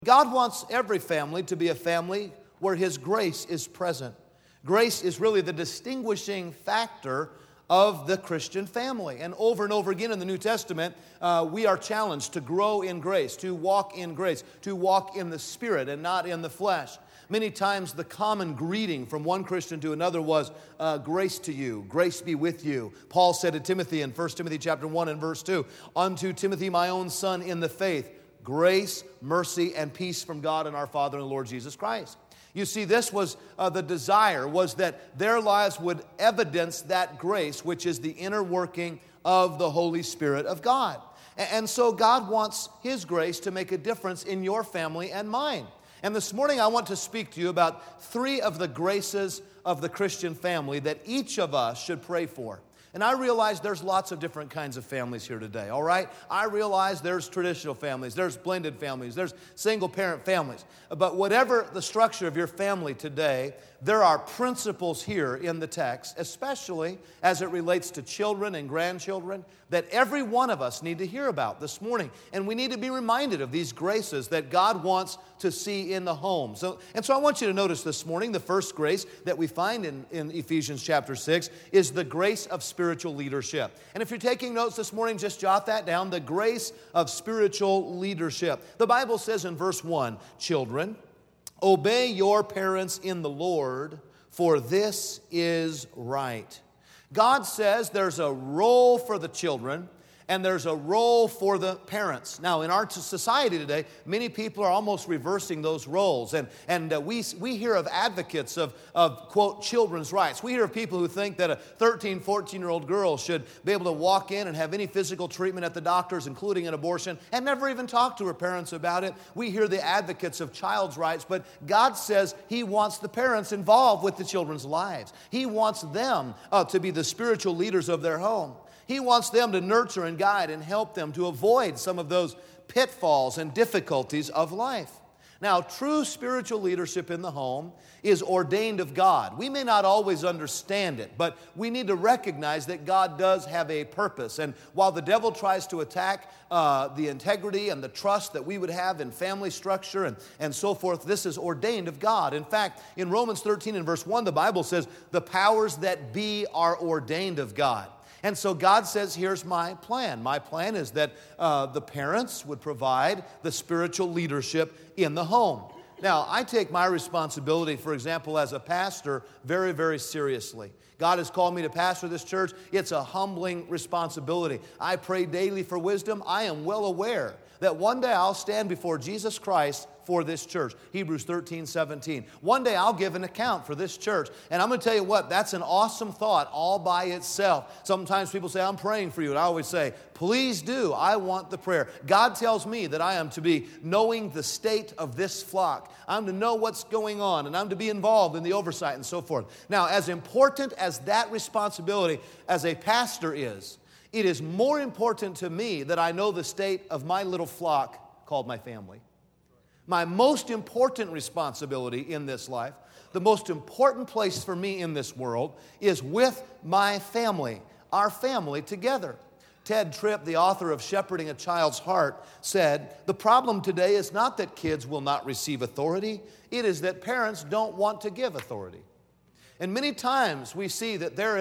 God wants every family to be a family where His grace is present. Grace is really the distinguishing factor of the Christian family. And over again in the New Testament, we are challenged to grow in grace, to walk in grace, to walk in the Spirit and not in the flesh. Many times the common greeting from one Christian to another was, grace to you, grace be with you. Paul said to Timothy in 1 Timothy chapter 1 and verse 2, unto Timothy, my own son in the faith, grace, mercy, and peace from God and our Father and the Lord Jesus Christ. You see, this was the desire, was that their lives would evidence that grace, which is the inner working of the Holy Spirit of God. And so God wants His grace to make a difference in your family and mine. And this morning I want to speak to you about 3 of the graces of the Christian family that each of us should pray for. And I realize there's lots of different kinds of families here today, all right? I realize there's traditional families, there's blended families, there's single-parent families. But whatever the structure of your family today, there are principles here in the text, especially as it relates to children and grandchildren, that every one of us need to hear about this morning. And we need to be reminded of these graces that God wants to see in the home. So I want you to notice this morning, the first grace that we find in Ephesians chapter 6 is the grace of spiritual leadership. And if you're taking notes this morning, just jot that down, the grace of spiritual leadership. The Bible says in verse 1, children, obey your parents in the Lord, for this is right. God says there's a role for the children and there's a role for the parents. Now, in our society today, many people are almost reversing those roles. And we hear of advocates of, quote, children's rights. We hear of people who think that a 13, 14-year-old girl should be able to walk in and have any physical treatment at the doctor's, including an abortion, and never even talk to her parents about it. We hear the advocates of child's rights, but God says He wants the parents involved with the children's lives. He wants them to be the spiritual leaders of their home. He wants them to nurture and guide and help them to avoid some of those pitfalls and difficulties of life. Now, true spiritual leadership in the home is ordained of God. We may not always understand it, but we need to recognize that God does have a purpose. And while the devil tries to attack the integrity and the trust that we would have in family structure and so forth, this is ordained of God. In fact, in Romans 13 and verse 1, the Bible says, the powers that be are ordained of God. And so God says, here's my plan. My plan is that the parents would provide the spiritual leadership in the home. Now, I take my responsibility, for example, as a pastor, very, very seriously. God has called me to pastor this church. It's a humbling responsibility. I pray daily for wisdom. I am well aware that one day I'll stand before Jesus Christ for this church. Hebrews 13:17. One day I'll give an account for this church. And I'm going to tell you what, that's an awesome thought all by itself. Sometimes people say, I'm praying for you. And I always say, please do. I want the prayer. God tells me that I am to be knowing the state of this flock. I'm to know what's going on, and I'm to be involved in the oversight and so forth. Now, as important as that responsibility as a pastor is, it is more important to me that I know the state of my little flock called my family. My most important responsibility in this life, the most important place for me in this world is with my family, our family together. Ted Tripp, the author of Shepherding a Child's Heart, said, the problem today is not that kids will not receive authority, it is that parents don't want to give authority. And many times we see that there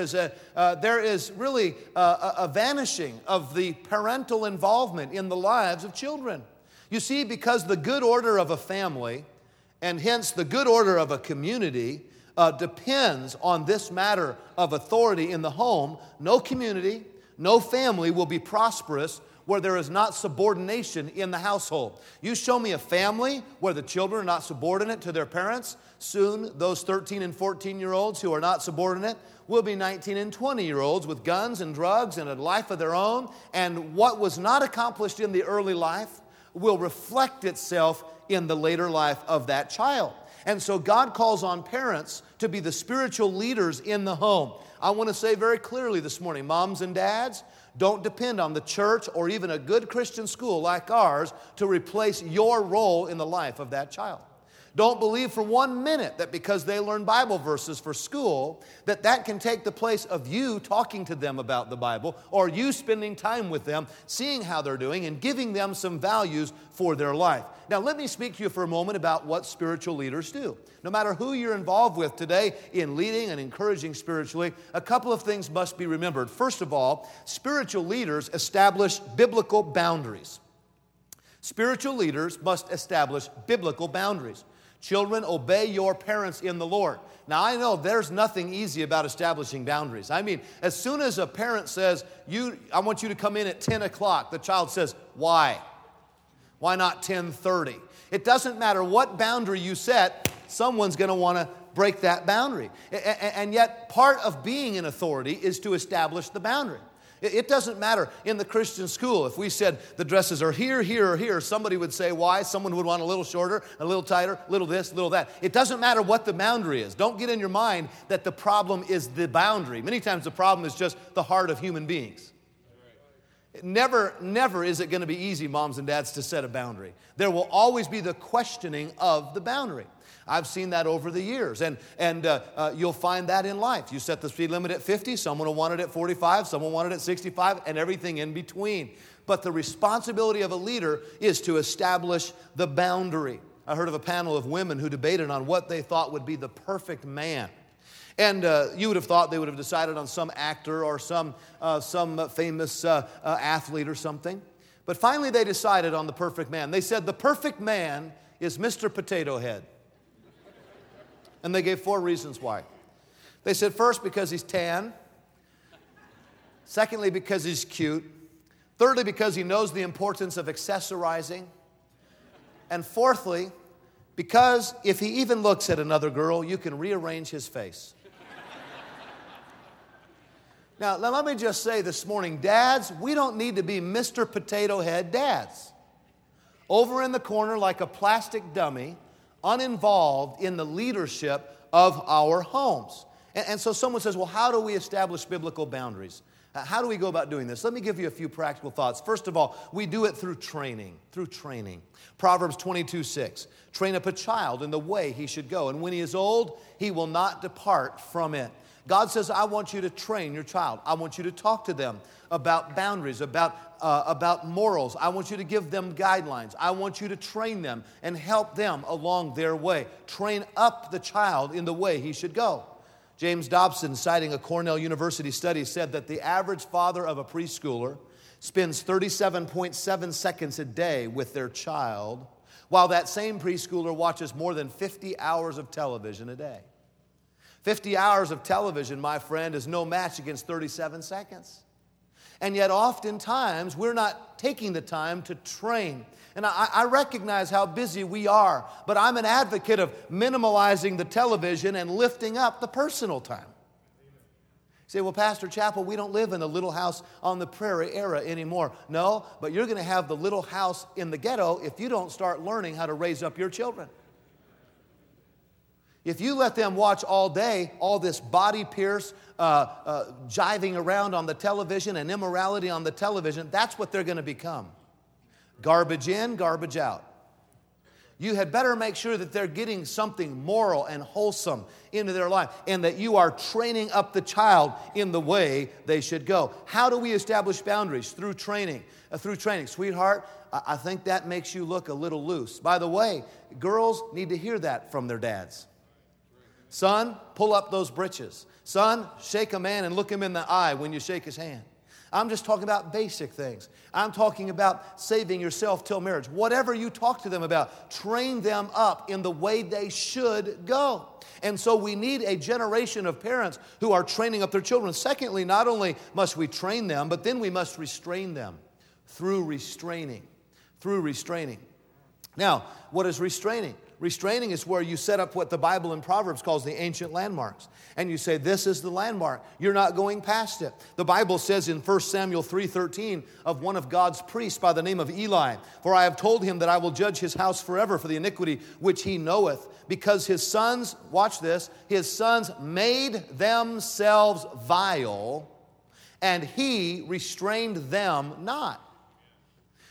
is really a vanishing of the parental involvement in the lives of children. You see, because the good order of a family, and hence the good order of a community, depends on this matter of authority in the home, no community, no family will be prosperous where there is not subordination in the household. You show me a family where the children are not subordinate to their parents, soon those 13 and 14-year-olds who are not subordinate will be 19 and 20-year-olds with guns and drugs and a life of their own, and what was not accomplished in the early life will reflect itself in the later life of that child. And so God calls on parents to be the spiritual leaders in the home. I want to say very clearly this morning, moms and dads, don't depend on the church or even a good Christian school like ours to replace your role in the life of that child. Don't believe for 1 minute that because they learn Bible verses for school, that can take the place of you talking to them about the Bible, or you spending time with them, seeing how they're doing, and giving them some values for their life. Now, let me speak to you for a moment about what spiritual leaders do. No matter who you're involved with today in leading and encouraging spiritually, a couple of things must be remembered. First of all, spiritual leaders establish biblical boundaries. Spiritual leaders must establish biblical boundaries. Children, obey your parents in the Lord. Now, I know there's nothing easy about establishing boundaries. I mean, as soon as a parent says, I want you to come in at 10 o'clock, the child says, why? Why not 10:30? It doesn't matter what boundary you set, someone's going to want to break that boundary. And yet, part of being in authority is to establish the boundary. It doesn't matter in the Christian school. If we said the dresses are here, here, or here, somebody would say why. Someone would want a little shorter, a little tighter, a little this, a little that. It doesn't matter what the boundary is. Don't get in your mind that the problem is the boundary. Many times the problem is just the heart of human beings. Never is it going to be easy, moms and dads, to set a boundary. There will always be the questioning of the boundary. I've seen that over the years, and you'll find that in life. You set the speed limit at 50, someone will want it at 45, someone wanted it at 65, and everything in between. But the responsibility of a leader is to establish the boundary. I heard of a panel of women who debated on what they thought would be the perfect man. And you would have thought they would have decided on some actor or some famous athlete or something. But finally they decided on the perfect man. They said the perfect man is Mr. Potato Head. And they gave 4 reasons why. They said first, because he's tan. Secondly, because he's cute. Thirdly, because he knows the importance of accessorizing. And fourthly, because if he even looks at another girl, you can rearrange his face. Now, let me just say this morning, dads, we don't need to be Mr. Potato Head dads. Over in the corner like a plastic dummy, uninvolved in the leadership of our homes. And so someone says, well, how do we establish biblical boundaries? How do we go about doing this? Let me give you a few practical thoughts. First of all, we do it through training. Proverbs 22:6. Train up a child in the way he should go, and when he is old, he will not depart from it. God says, I want you to train your child. I want you to talk to them about boundaries, about morals. I want you to give them guidelines. I want you to train them and help them along their way. Train up the child in the way he should go. James Dobson, citing a Cornell University study, said that the average father of a preschooler spends 37.7 seconds a day with their child, while that same preschooler watches more than 50 hours of television a day. 50 hours of television, my friend, is no match against 37 seconds. And yet oftentimes we're not taking the time to train. And I recognize how busy we are, but I'm an advocate of minimalizing the television and lifting up the personal time. You say, well, Pastor Chappell, we don't live in the little house on the prairie era anymore. No, but you're going to have the little house in the ghetto if you don't start learning how to raise up your children. If you let them watch all day, all this body pierce, jiving around on the television and immorality on the television, that's what they're going to become. Garbage in, garbage out. You had better make sure that they're getting something moral and wholesome into their life, and that you are training up the child in the way they should go. How do we establish boundaries? Through training. Sweetheart, I think that makes you look a little loose. By the way, girls need to hear that from their dads. Son, pull up those britches. Son, shake a man and look him in the eye when you shake his hand. I'm just talking about basic things. I'm talking about saving yourself till marriage. Whatever you talk to them about, train them up in the way they should go. And so we need a generation of parents who are training up their children. Secondly, not only must we train them, but then we must restrain them through restraining. Now, what is restraining? Restraining is where you set up what the Bible in Proverbs calls the ancient landmarks. And you say, this is the landmark. You're not going past it. The Bible says in 1 Samuel 3:13 of one of God's priests by the name of Eli, for I have told him that I will judge his house forever for the iniquity which he knoweth, because his sons, watch this, his sons made themselves vile, and he restrained them not.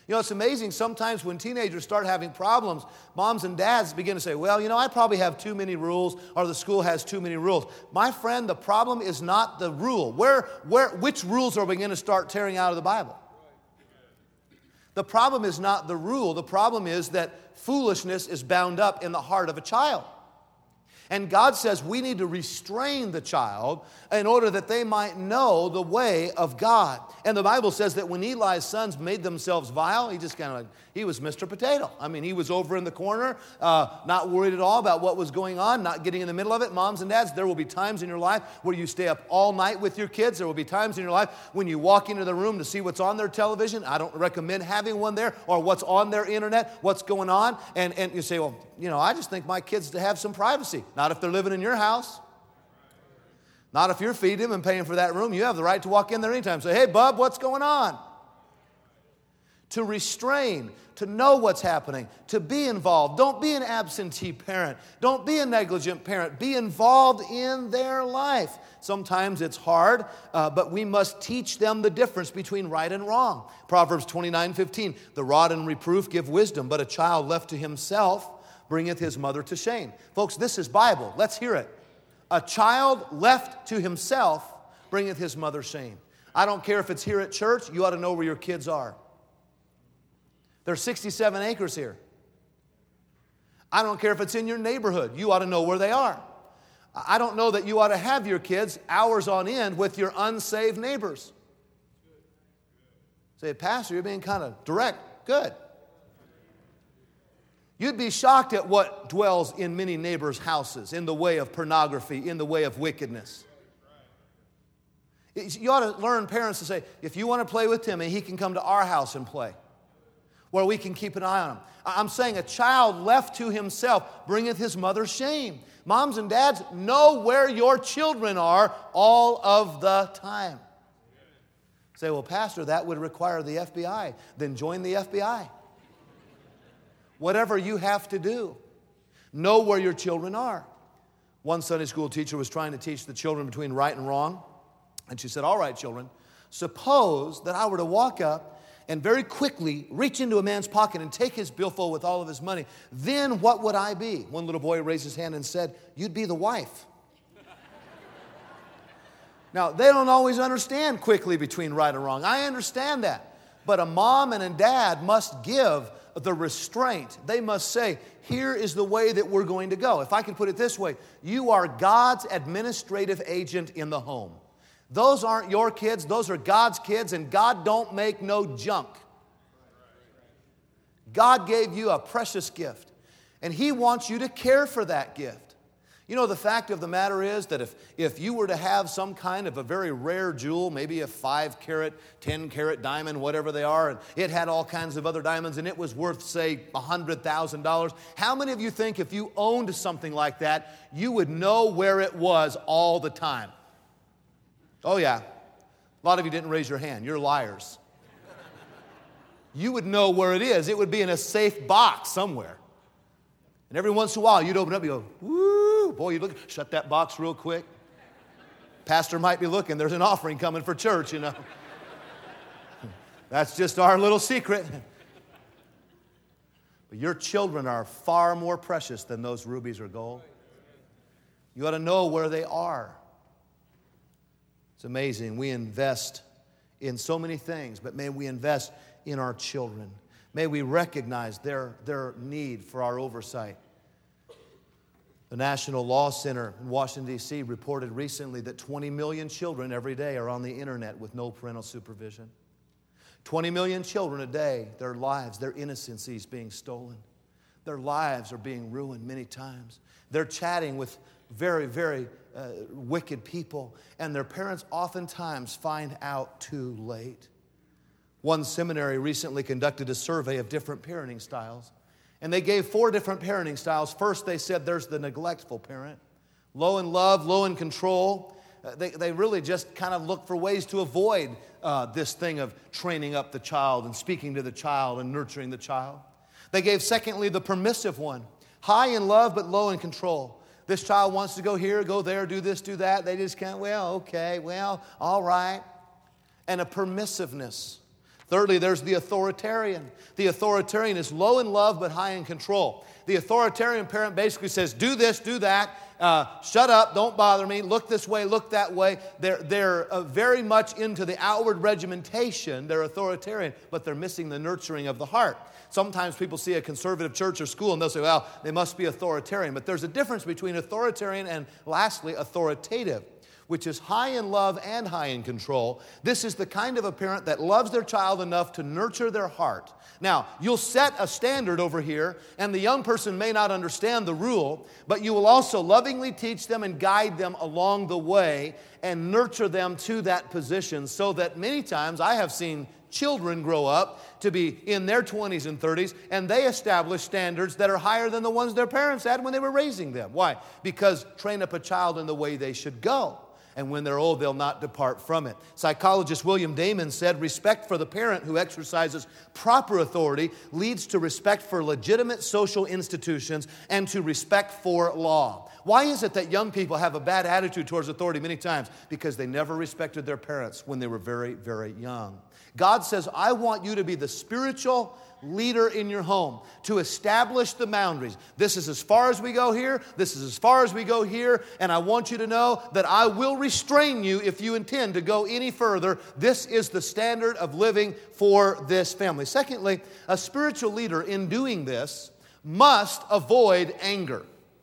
You know, it's amazing sometimes when teenagers start having problems, moms and dads begin to say, well, I probably have too many rules, or the school has too many rules. My friend, the problem is not the rule. Which rules are we going to start tearing out of the Bible? The problem is not the rule. The problem is that foolishness is bound up in the heart of a child. And God says we need to restrain the child in order that they might know the way of God. And the Bible says that when Eli's sons made themselves vile, he was Mr. Potato. I mean, he was over in the corner, not worried at all about what was going on, not getting in the middle of it. Moms and dads, there will be times in your life where you stay up all night with your kids. There will be times in your life when you walk into the room to see what's on their television. I don't recommend having one there, or what's on their internet, what's going on. And you say, well, I just think my kids to have some privacy. Not if they're living in your house. Not if you're feeding them and paying for that room. You have the right to walk in there anytime. Say, hey, bub, what's going on? To restrain, to know what's happening, to be involved. Don't be an absentee parent. Don't be a negligent parent. Be involved in their life. Sometimes it's hard, but we must teach them the difference between right and wrong. Proverbs 29:15, the rod and reproof give wisdom, but a child left to himself bringeth his mother to shame. Folks, this is Bible. Let's hear it. A child left to himself bringeth his mother shame. I don't care if it's here at church, you ought to know where your kids are. There's 67 acres here. I don't care if it's in your neighborhood, you ought to know where they are. I don't know that you ought to have your kids hours on end with your unsaved neighbors. Say, Pastor, you're being kind of direct. Good. You'd be shocked at what dwells in many neighbors' houses in the way of pornography, in the way of wickedness. You ought to learn, parents, to say, if you want to play with Timmy, he can come to our house and play, where we can keep an eye on him. I'm saying a child left to himself bringeth his mother shame. Moms and dads, know where your children are all of the time. Say, well, Pastor, that would require the FBI. Then join the FBI. Whatever you have to do, know where your children are. One Sunday school teacher was trying to teach the children between right and wrong. And she said, all right, children, suppose that I were to walk up and very quickly reach into a man's pocket and take his billfold with all of his money. Then what would I be? One little boy raised his hand and said, you'd be the wife. Now, they don't always understand quickly between right and wrong. I understand that. But a mom and a dad must give the restraint. They must say, here is the way that we're going to go. If I can put it this way, you are God's administrative agent in the home. Those aren't your kids, those are God's kids, and God don't make no junk. God gave you a precious gift, and He wants you to care for that gift. You know, the fact of the matter is that if you were to have some kind of a very rare jewel, maybe a 5-carat, 10-carat diamond, whatever they are, and it had all kinds of other diamonds, and it was worth, say, $100,000, how many of you think if you owned something like that, you would know where it was all the time? Oh, yeah. A lot of you didn't raise your hand. You're liars. You would know where it is. It would be in a safe box somewhere. And every once in a while, you'd open up and go, woo, boy, you look, shut that box real quick. Pastor might be looking. There's an offering coming for church, you know. That's just our little secret. But your children are far more precious than those rubies or gold. You ought to know where they are. It's amazing. We invest in so many things, but may we invest in our children. May we recognize their need for our oversight. The National Law Center in Washington, D.C. reported recently that 20 million children every day are on the internet with no parental supervision. 20 million children a day, their lives, their innocency is being stolen. Their lives are being ruined many times. They're chatting with very, very wicked people, and their parents oftentimes find out too late. One seminary recently conducted a survey of different parenting styles, and they gave 4 different parenting styles. First, they said there's the neglectful parent, low in love, low in control. They really just kind of look for ways to avoid this thing of training up the child and speaking to the child and nurturing the child. They gave, secondly, the permissive one, high in love but low in control. This child wants to go here, go there, do this, do that. They just can't, well, okay, well, all right. And a permissiveness. Thirdly, there's the authoritarian. The authoritarian is low in love but high in control. The authoritarian parent basically says, do this, do that, shut up, don't bother me, look this way, look that way. They're very much into the outward regimentation. They're authoritarian, but they're missing the nurturing of the heart. Sometimes people see a conservative church or school and they'll say, well, they must be authoritarian. But there's a difference between authoritarian and, lastly, authoritative, which is high in love and high in control. This is the kind of a parent that loves their child enough to nurture their heart. Now, you'll set a standard over here, and the young person may not understand the rule, but you will also lovingly teach them and guide them along the way and nurture them to that position, so that many times I have seen children grow up to be in their 20s and 30s, and they establish standards that are higher than the ones their parents had when they were raising them. Why? Because train up a child in the way they should go. And when they're old, they'll not depart from it. Psychologist William Damon said, respect for the parent who exercises proper authority leads to respect for legitimate social institutions and to respect for law. Why is it that young people have a bad attitude towards authority many times? Because they never respected their parents when they were very, very young. God says, I want you to be the spiritual leader in your home, to establish the boundaries. This is as far as we go here. This is as far as we go here. And I want you to know that I will restrain you if you intend to go any further. This is the standard of living for this family. Secondly, a spiritual leader in doing this must avoid anger.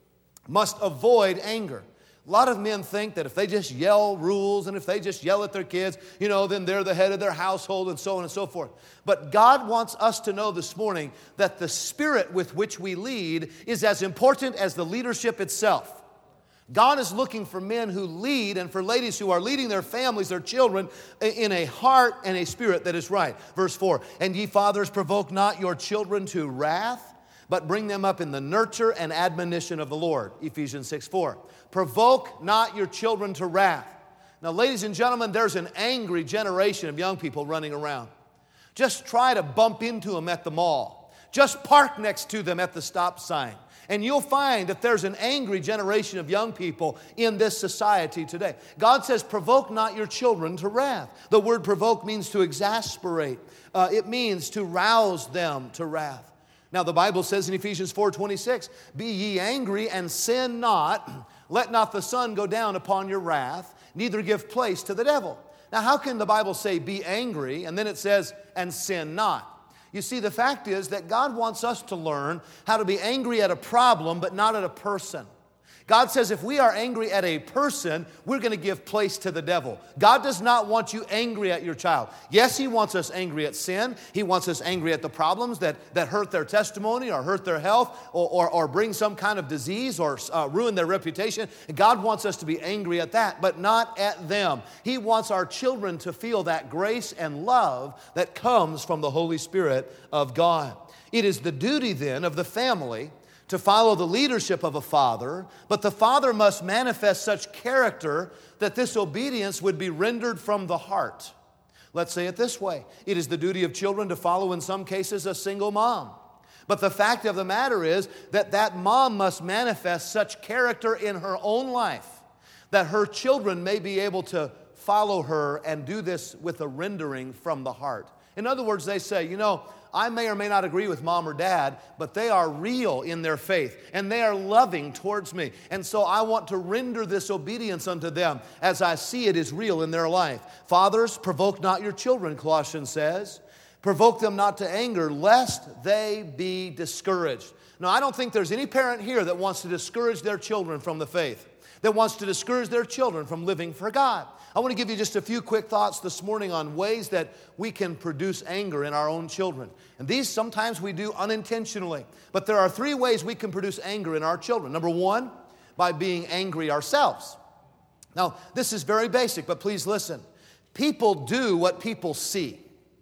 Must avoid anger. A lot of men think that if they just yell rules and if they just yell at their kids, then they're the head of their household and so on and so forth. But God wants us to know this morning that the spirit with which we lead is as important as the leadership itself. God is looking for men who lead and for ladies who are leading their families, their children, in a heart and a spirit that is right. Verse 4, and ye fathers, provoke not your children to wrath, but bring them up in the nurture and admonition of the Lord. Ephesians 6:4. Provoke not your children to wrath. Now, ladies and gentlemen, there's an angry generation of young people running around. Just try to bump into them at the mall. Just park next to them at the stop sign. And you'll find that there's an angry generation of young people in this society today. God says, provoke not your children to wrath. The word provoke means to exasperate. It means to rouse them to wrath. Now, the Bible says in Ephesians 4:26, be ye angry and sin not. Let not the sun go down upon your wrath, neither give place to the devil. Now, how can the Bible say be angry, and then it says, and sin not? You see, the fact is that God wants us to learn how to be angry at a problem, but not at a person. God says if we are angry at a person, we're going to give place to the devil. God does not want you angry at your child. Yes, He wants us angry at sin. He wants us angry at the problems that hurt their testimony or hurt their health or bring some kind of disease or ruin their reputation. God wants us to be angry at that, but not at them. He wants our children to feel that grace and love that comes from the Holy Spirit of God. It is the duty then of the family to follow the leadership of a father, but the father must manifest such character that this obedience would be rendered from the heart. Let's say it this way. It is the duty of children to follow, in some cases, a single mom. But the fact of the matter is that that mom must manifest such character in her own life that her children may be able to follow her and do this with a rendering from the heart. In other words, they say, I may or may not agree with mom or dad, but they are real in their faith, and they are loving towards me. And so I want to render this obedience unto them as I see it is real in their life. Fathers, provoke not your children, Colossians says. Provoke them not to anger, lest they be discouraged. Now, I don't think there's any parent here that wants to discourage their children from the faith, that wants to discourage their children from living for God. I want to give you just a few quick thoughts this morning on ways that we can produce anger in our own children. And these sometimes we do unintentionally. But there are 3 ways we can produce anger in our children. Number 1, by being angry ourselves. Now, this is very basic, but please listen. People do what people see.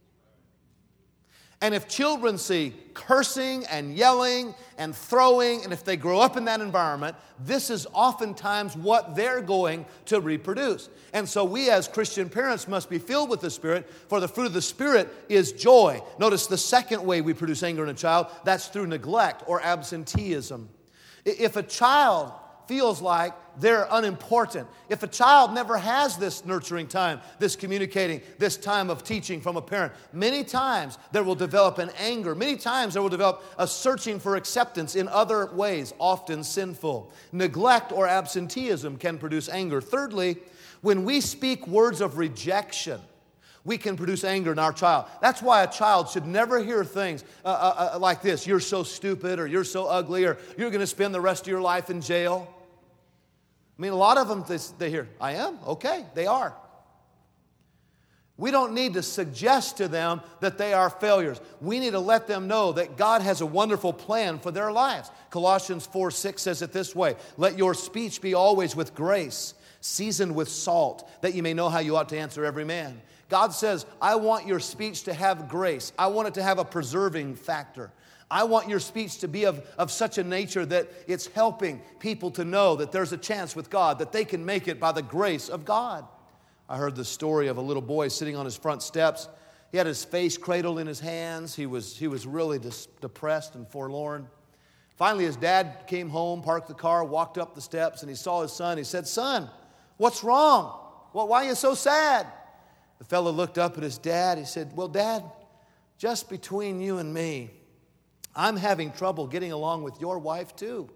And if children see cursing and yelling and throwing, and if they grow up in that environment, this is oftentimes what they're going to reproduce. And so we as Christian parents must be filled with the Spirit, for the fruit of the Spirit is joy. Notice the second way we produce anger in a child, that's through neglect or absenteeism. If a child feels like they're unimportant, if a child never has this nurturing time, this communicating, this time of teaching from a parent, many times there will develop an anger. Many times there will develop a searching for acceptance in other ways, often sinful. Neglect or absenteeism can produce anger. Thirdly, when we speak words of rejection, we can produce anger in our child. That's why a child should never hear things like this: you're so stupid, or you're so ugly, or you're going to spend the rest of your life in jail. I mean, a lot of them, they hear, I am? Okay, they are. We don't need to suggest to them that they are failures. We need to let them know that God has a wonderful plan for their lives. Colossians 4:6 says it this way: let your speech be always with grace, seasoned with salt, that you may know how you ought to answer every man. God says, I want your speech to have grace. I want it to have a preserving factor. I want your speech to be of such a nature that it's helping people to know that there's a chance with God, that they can make it by the grace of God. I heard the story of a little boy sitting on his front steps. He had his face cradled in his hands. He was really depressed and forlorn. Finally, his dad came home, parked the car, walked up the steps, and he saw his son. He said, son, what's wrong? Well, why are you so sad? The fellow looked up at his dad. He said, well, Dad, just between you and me, I'm having trouble getting along with your wife too.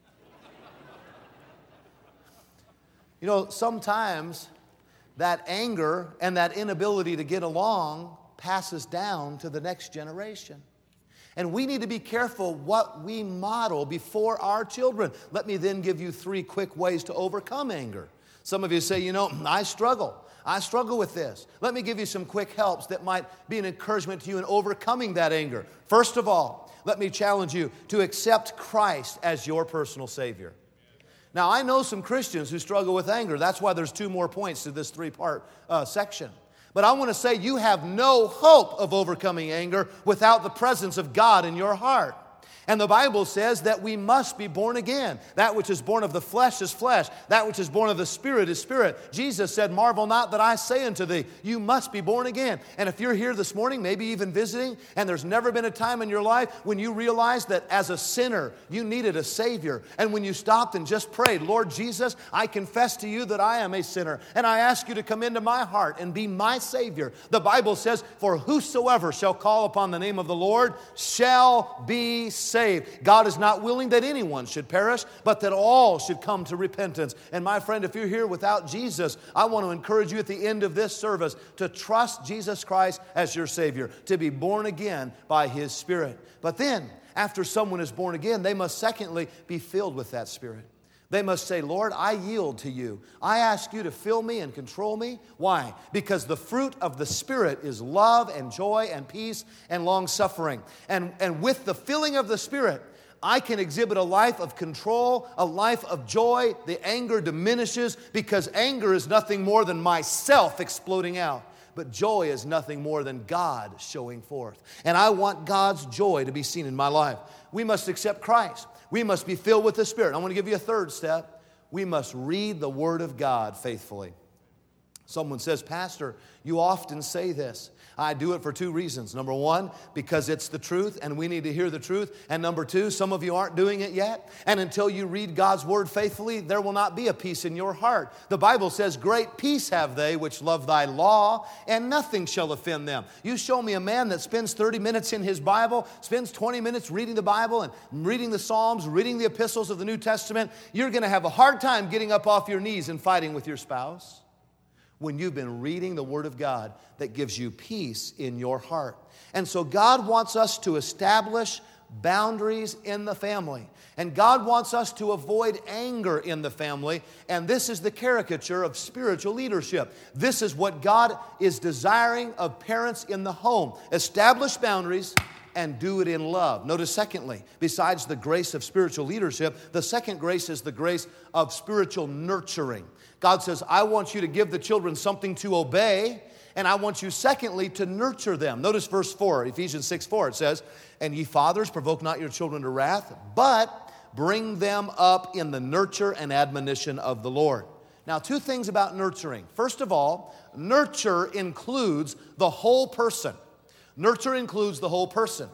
You know, sometimes that anger and that inability to get along passes down to the next generation. And we need to be careful what we model before our children. Let me then give you 3 quick ways to overcome anger. Some of you say, you know, I struggle with this. Let me give you some quick helps that might be an encouragement to you in overcoming that anger. First of all, let me challenge you to accept Christ as your personal Savior. Now, I know some Christians who struggle with anger. That's why there's 2 more points to this 3-part section. But I want to say you have no hope of overcoming anger without the presence of God in your heart. And the Bible says that we must be born again. That which is born of the flesh is flesh. That which is born of the Spirit is spirit. Jesus said, marvel not that I say unto thee, you must be born again. And if you're here this morning, maybe even visiting, and there's never been a time in your life when you realized that as a sinner, you needed a Savior. And when you stopped and just prayed, Lord Jesus, I confess to you that I am a sinner. And I ask you to come into my heart and be my Savior. The Bible says, for whosoever shall call upon the name of the Lord shall be saved. God is not willing that anyone should perish, but that all should come to repentance. And my friend, if you're here without Jesus, I want to encourage you at the end of this service to trust Jesus Christ as your Savior, to be born again by His Spirit. But then, after someone is born again, they must secondly be filled with that Spirit. They must say, Lord, I yield to you. I ask you to fill me and control me. Why? Because the fruit of the Spirit is love and joy and peace and long-suffering. And with the filling of the Spirit, I can exhibit a life of control, a life of joy. The anger diminishes because anger is nothing more than myself exploding out. But joy is nothing more than God showing forth. And I want God's joy to be seen in my life. We must accept Christ. We must be filled with the Spirit. I want to give you a third step. We must read the Word of God faithfully. Someone says, Pastor, you often say this. I do it for 2 reasons. Number 1, because it's the truth and we need to hear the truth. And number 2, some of you aren't doing it yet. And until you read God's Word faithfully, there will not be a peace in your heart. The Bible says, great peace have they which love thy law, and nothing shall offend them. You show me a man that spends 30 minutes in his Bible, spends 20 minutes reading the Bible and reading the Psalms, reading the epistles of the New Testament, you're going to have a hard time getting up off your knees and fighting with your spouse when you've been reading the Word of God that gives you peace in your heart. And so God wants us to establish boundaries in the family. And God wants us to avoid anger in the family. And this is the caricature of spiritual leadership. This is what God is desiring of parents in the home. Establish boundaries and do it in love. Notice secondly, besides the grace of spiritual leadership, the second grace is the grace of spiritual nurturing. God says, I want you to give the children something to obey, and I want you secondly to nurture them. Notice verse 4, Ephesians 6:4, it says, and ye fathers, provoke not your children to wrath, but bring them up in the nurture and admonition of the Lord. Now, 2 things about nurturing. First of all, nurture includes the whole person. Nurture includes the whole person.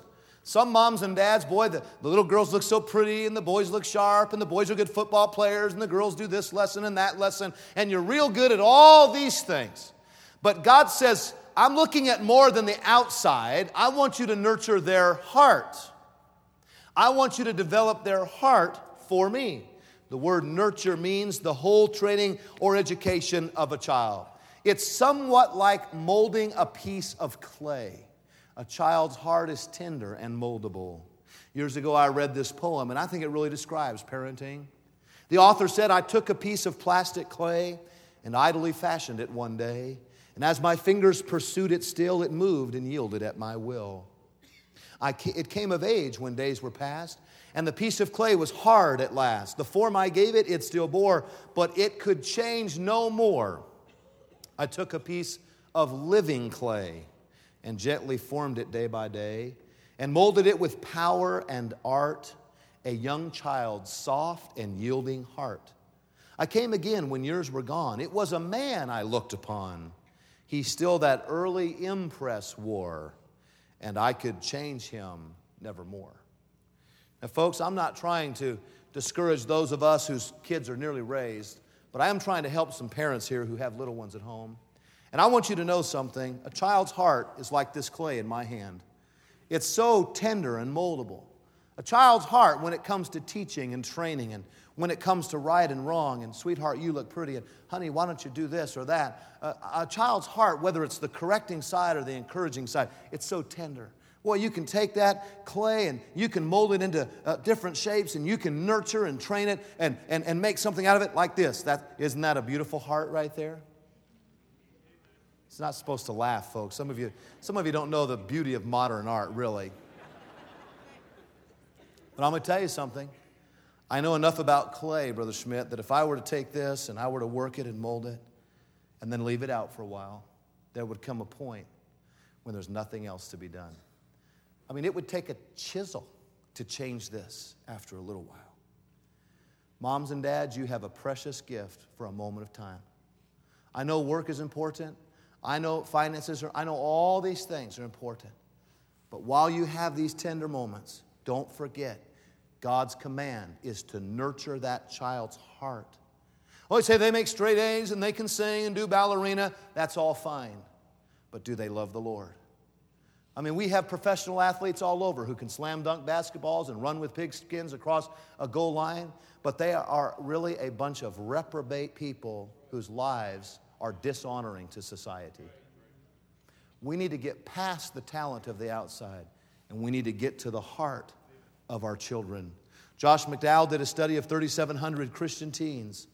Some moms and dads, boy, the little girls look so pretty and the boys look sharp and the boys are good football players and the girls do this lesson and that lesson and you're real good at all these things. But God says, I'm looking at more than the outside. I want you to nurture their heart. I want you to develop their heart for me. The word nurture means the whole training or education of a child. It's somewhat like molding a piece of clay. A child's heart is tender and moldable. Years ago, I read this poem, and I think it really describes parenting. The author said, I took a piece of plastic clay and idly fashioned it one day. And as my fingers pursued it still, it moved and yielded at my will. It came of age when days were past, and the piece of clay was hard at last. The form I gave it, it still bore, but it could change no more. I took a piece of living clay and gently formed it day by day, and molded it with power and art, a young child's soft and yielding heart. I came again when years were gone. It was a man I looked upon. He still that early impress wore, and I could change him nevermore. Now, folks, I'm not trying to discourage those of us whose kids are nearly raised, but I am trying to help some parents here who have little ones at home. And I want you to know something. A child's heart is like this clay in my hand. It's so tender and moldable. A child's heart, when it comes to teaching and training, and when it comes to right and wrong, and sweetheart, you look pretty, and honey, why don't you do this or that? A child's heart, whether it's the correcting side or the encouraging side, it's so tender. Well, you can take that clay and you can mold it into different shapes, and you can nurture and train it and make something out of it like this. Isn't that a beautiful heart right there? It's not supposed to laugh, folks. Some of you don't know the beauty of modern art, really. But I'm going to tell you something. I know enough about clay, Brother Schmidt, that if I were to take this and I were to work it and mold it and then leave it out for a while, there would come a point when there's nothing else to be done. I mean, it would take a chisel to change this after a little while. Moms and dads, you have a precious gift for a moment of time. I know work is important. I know finances I know all these things are important. But while you have these tender moments, don't forget, God's command is to nurture that child's heart. Oh, you say they make straight A's and they can sing and do ballerina. That's all fine. But do they love the Lord? I mean, we have professional athletes all over who can slam dunk basketballs and run with pigskins across a goal line. But they are really a bunch of reprobate people whose lives are dishonoring to society. We need to get past the talent of the outside, and we need to get to the heart of our children. Josh McDowell did a study of 3,700 Christian teens.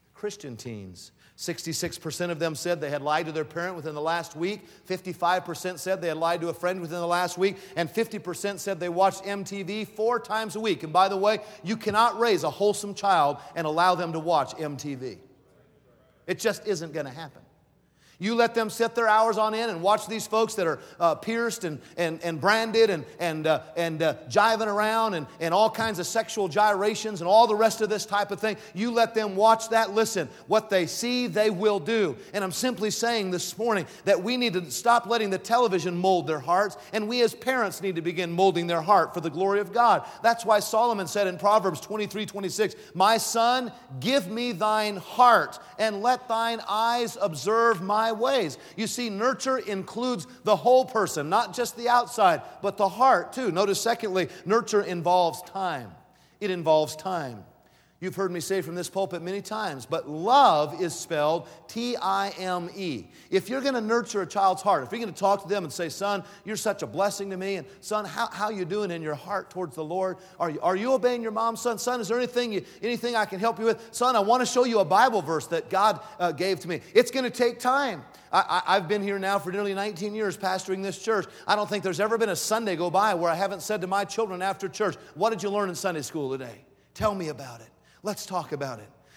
66% of them said they had lied to their parent within the last week. 55% said they had lied to a friend within the last week. And 50% said they watched MTV 4 times a week. And by the way, you cannot raise a wholesome child and allow them to watch MTV. It just isn't going to happen. You let them sit their hours on end and watch these folks that are pierced and branded and jiving around and all kinds of sexual gyrations and all the rest of this type of thing. You let them watch that. Listen, what they see, they will do. And I'm simply saying this morning that we need to stop letting the television mold their hearts, and we as parents need to begin molding their heart for the glory of God. That's why Solomon said in Proverbs 23:26, "My son, give me thine heart, and let thine eyes observe my ways." You see, nurture includes the whole person, not just the outside, but the heart too. Notice, secondly, nurture involves time. It involves time. You've heard me say from this pulpit many times, but love is spelled T-I-M-E. If you're going to nurture a child's heart, if you're going to talk to them and say, "Son, you're such a blessing to me," and "Son, how you doing in your heart towards the Lord? Are you obeying your mom? Son, is there anything I can help you with? Son, I want to show you a Bible verse that God gave to me." It's going to take time. I've been here now for nearly 19 years pastoring this church. I don't think there's ever been a Sunday go by where I haven't said to my children after church, "What did you learn in Sunday school today? Tell me about it. Let's talk about it."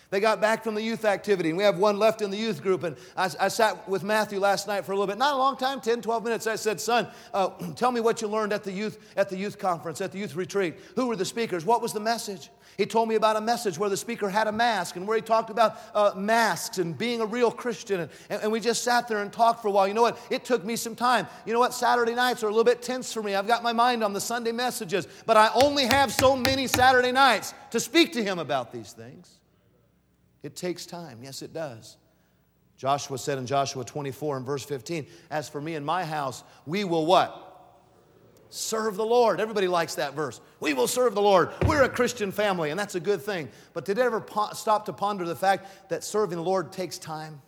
They got back from the youth activity, and we have one left in the youth group. And I sat with Matthew last night for a little bit, not a long time, 10, 12 minutes. I said, son, tell me what you learned at the youth conference, at the youth retreat. Who were the speakers? What was the message? He told me about a message where the speaker had a mask and where he talked about masks and being a real Christian. And we just sat there and talked for a while. You know what? It took me some time. You know what? Saturday nights are a little bit tense for me. I've got my mind on the Sunday messages, but I only have so many Saturday nights to speak to him about these things. It takes time. Yes, it does. Joshua said in Joshua 24 and verse 15, as for me and my house, we will what? Serve the Lord. Everybody likes that verse. We will serve the Lord. We're a Christian family, and that's a good thing. But did it ever stop to ponder the fact that serving the Lord takes time?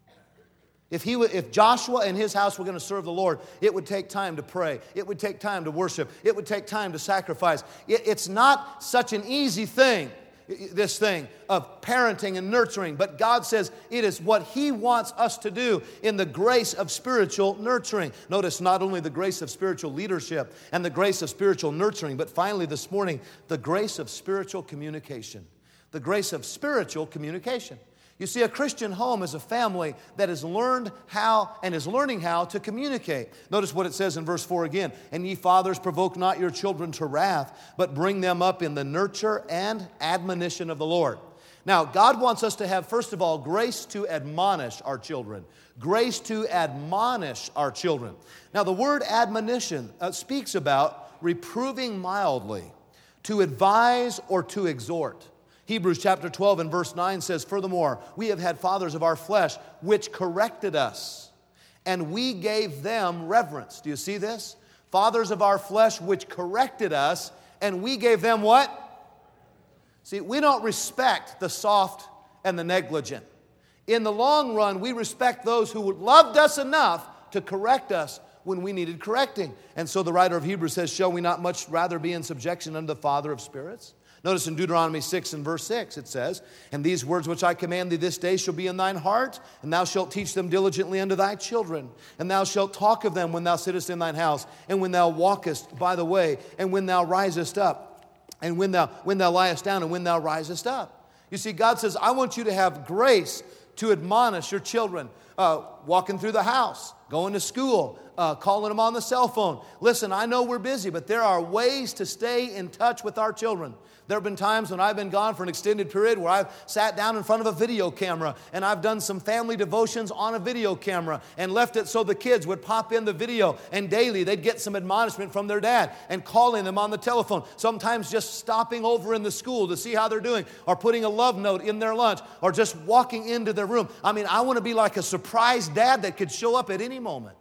If Joshua and his house were going to serve the Lord, it would take time to pray. It would take time to worship. It would take time to sacrifice. It's not such an easy thing, this thing of parenting and nurturing, but God says it is what He wants us to do in the grace of spiritual nurturing. Notice not only the grace of spiritual leadership and the grace of spiritual nurturing, but finally this morning, the grace of spiritual communication. The grace of spiritual communication. You see, a Christian home is a family that has learned how and is learning how to communicate. Notice what it says in verse 4 again. And ye fathers, provoke not your children to wrath, but bring them up in the nurture and admonition of the Lord. Now, God wants us to have, first of all, grace to admonish our children. Grace to admonish our children. Now, the word admonition speaks about reproving mildly, to advise or to exhort. Hebrews chapter 12 and verse 9 says, furthermore, we have had fathers of our flesh which corrected us, and we gave them reverence. Do you see this? Fathers of our flesh which corrected us, and we gave them what? See, we don't respect the soft and the negligent. In the long run, we respect those who loved us enough to correct us when we needed correcting. And so the writer of Hebrews says, shall we not much rather be in subjection unto the Father of spirits? Notice in Deuteronomy 6 and verse 6 it says, and these words which I command thee this day shall be in thine heart, and thou shalt teach them diligently unto thy children. And thou shalt talk of them when thou sittest in thine house, and when thou walkest by the way, and when thou risest up, and when thou liest down, and when thou risest up. You see, God says, I want you to have grace to admonish your children, walking through the house, going to school, calling them on the cell phone. Listen, I know we're busy, but there are ways to stay in touch with our children. There have been times when I've been gone for an extended period where I've sat down in front of a video camera and I've done some family devotions on a video camera and left it so the kids would pop in the video and daily they'd get some admonishment from their dad and calling them on the telephone. Sometimes just stopping over in the school to see how they're doing, or putting a love note in their lunch, or just walking into their room. I mean, I want to be like a surprise dad that could show up at any moment.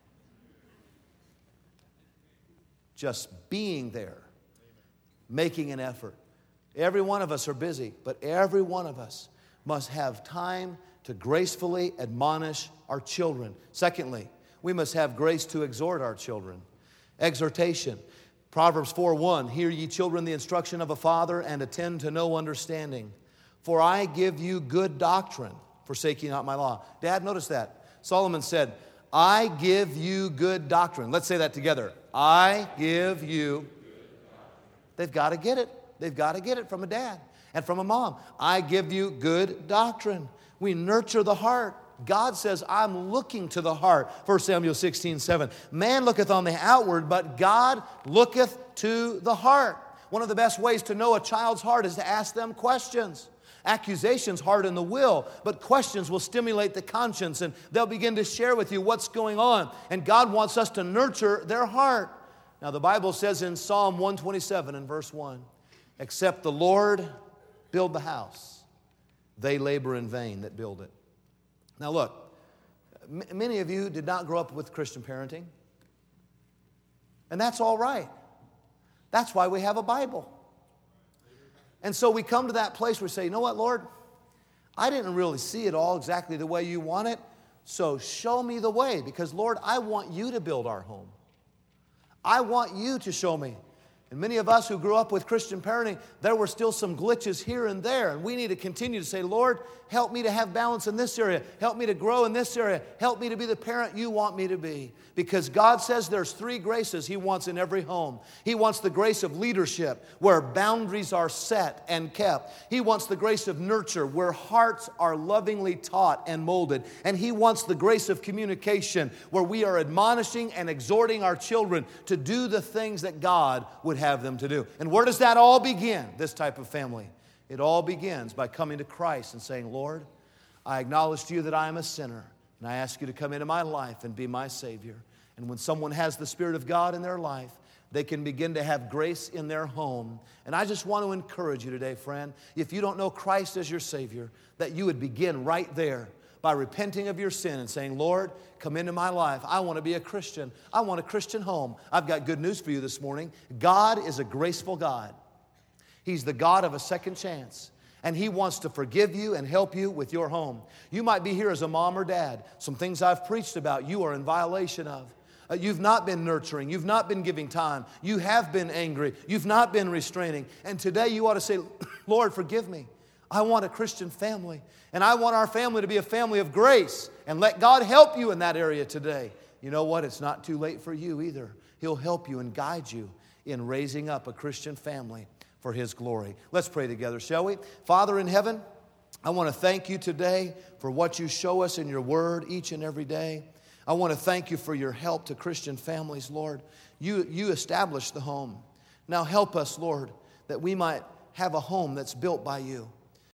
Just being there. Making an effort. Every one of us are busy, but every one of us must have time to gracefully admonish our children. Secondly, we must have grace to exhort our children. Exhortation. Proverbs 4:1, hear ye children the instruction of a father, and attend to no understanding. For I give you good doctrine, forsake ye not my law. Dad, notice that. Solomon said, I give you good doctrine. Let's say that together. I give you. They've got to get it. They've got to get it from a dad and from a mom. I give you good doctrine. We nurture the heart. God says, I'm looking to the heart. 1 Samuel 16:7. Man looketh on the outward, but God looketh to the heart. One of the best ways to know a child's heart is to ask them questions. Accusations harden the will, but questions will stimulate the conscience, and they'll begin to share with you what's going on. And God wants us to nurture their heart. Now, the Bible says in Psalm 127 and verse 1, except the Lord build the house, they labor in vain that build it. Now, look, many of you did not grow up with Christian parenting, and that's all right. That's why we have a Bible. And so we come to that place where we say, you know what, Lord? I didn't really see it all exactly the way you want it, so show me the way, because, Lord, I want you to build our home. I want you to show me And many of us who grew up with Christian parenting, there were still some glitches here and there. And we need to continue to say, Lord, help me to have balance in this area. Help me to grow in this area. Help me to be the parent you want me to be. Because God says there's 3 graces He wants in every home. He wants the grace of leadership, where boundaries are set and kept. He wants the grace of nurture, where hearts are lovingly taught and molded. And He wants the grace of communication, where we are admonishing and exhorting our children to do the things that God would have them to do. And where does that all begin, this type of family? It all begins by coming to Christ and saying, Lord, I acknowledge to you that I am a sinner, and I ask you to come into my life and be my Savior. And when someone has the Spirit of God in their life, they can begin to have grace in their home. And I just want to encourage you today, friend, if you don't know Christ as your Savior, that you would begin right there by repenting of your sin and saying, Lord, come into my life. I want to be a Christian. I want a Christian home. I've got good news for you this morning. God is a graceful God. He's the God of a second chance. And He wants to forgive you and help you with your home. You might be here as a mom or dad. Some things I've preached about you are in violation of. You've not been nurturing. You've not been giving time. You have been angry. You've not been restraining. And today you ought to say, Lord, forgive me. I want a Christian family. And I want our family to be a family of grace. And let God help you in that area today. You know what? It's not too late for you either. He'll help you and guide you in raising up a Christian family for His glory. Let's pray together, shall we? Father in heaven, I want to thank you today for what you show us in your word each and every day. I want to thank you for your help to Christian families, Lord. You established the home. Now help us, Lord, that we might have a home that's built by you.